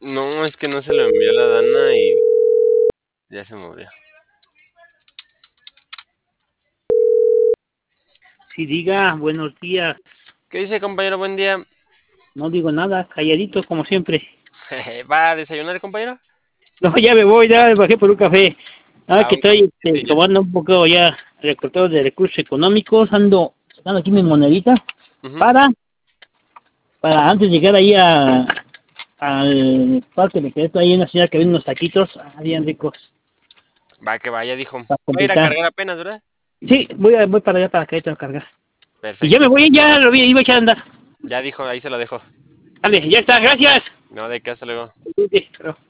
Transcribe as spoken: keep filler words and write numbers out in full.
No, es que no se lo envió la Dana y ya se murió. Sí, diga, buenos días. ¿Qué dice, compañero? Buen día. No digo nada, calladito como siempre. ¿Va a desayunar, compañero? No, ya me voy, ya me bajé por un café. Ah, Ah, que un estoy cafecito este, y ya. tomando un poco ya recortado de recursos económicos. Ando sacando aquí mi monedita Ujú. para, para antes de llegar ahí a, al parque de Querétaro, ahí en la ciudad que venden unos taquitos, ah, bien ricos, Va, que vaya, dijo. para Va a ir a completar. cargar apenas, ¿verdad? Sí, voy, a, voy para allá para Querétaro a cargar. Y ya me Perfecto. voy, ya lo vi, iba a echar a andar. Ya dijo, ahí se lo dejo. Vale, ya está, gracias. No, de qué, hasta luego. Sí, sí, pero-